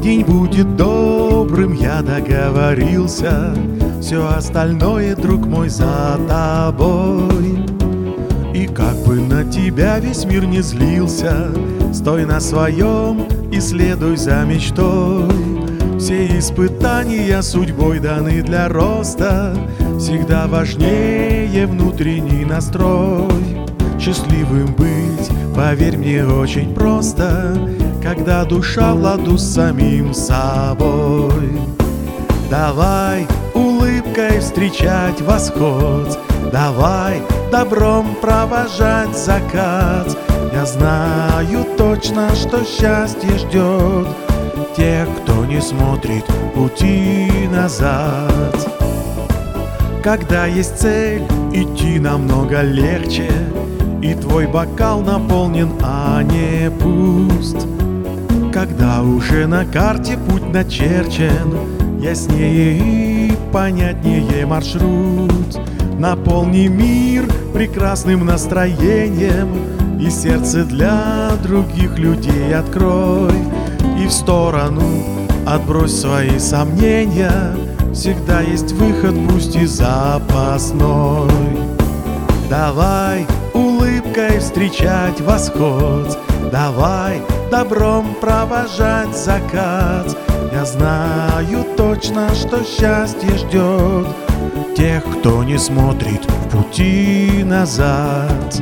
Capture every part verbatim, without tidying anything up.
День будет добрым, я договорился. Все остальное, друг мой, за тобой. И как бы на тебя весь мир не злился, стой на своем и следуй за мечтой. Все испытания судьбой даны для роста, всегда важнее внутренний настрой. Счастливым быть, поверь мне, очень просто, когда душа в ладу с самим собой. Давай улыбкой встречать восход, давай добром провожать закат. Я знаю точно, что счастье ждет тех, кто не смотрит пути назад. Когда есть цель, идти намного легче, и твой бокал наполнен, а не пуст. Когда уже на карте путь начерчен, яснее и понятнее маршрут. Наполни мир прекрасным настроением, и сердце для других людей открой. И в сторону отбрось свои сомнения, всегда есть выход, пусть и запасной. Давай улыбкой встречать восход, давай добром провожать закат. Я знаю точно, что счастье ждет тех, кто не смотрит в пути назад.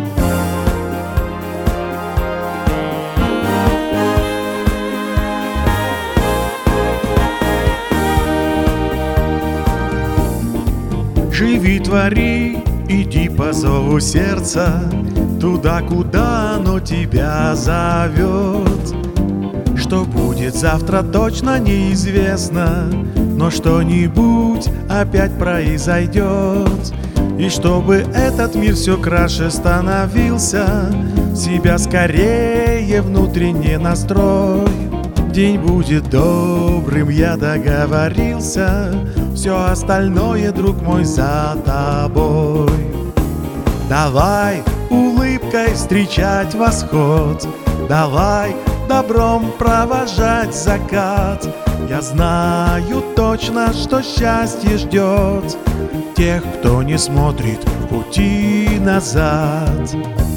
Живи, твори, иди по зову сердца, туда, куда оно тебя зовет. Что будет завтра, точно неизвестно, но что-нибудь опять произойдет. И чтобы этот мир все краше становился, себя скорее внутренне настрой. День будет добрым, я договорился, все остальное, друг мой, за тобой. Давай улыбкой встречать восход, давай добром провожать закат. Я знаю точно, что счастье ждет тех, кто не смотрит в пути назад.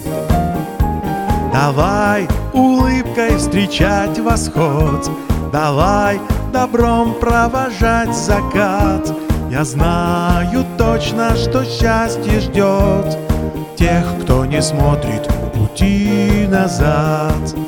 Давай улыбкой встречать восход, давай добром провожать закат. Я знаю точно, что счастье ждет тех, кто не смотрит в пути назад.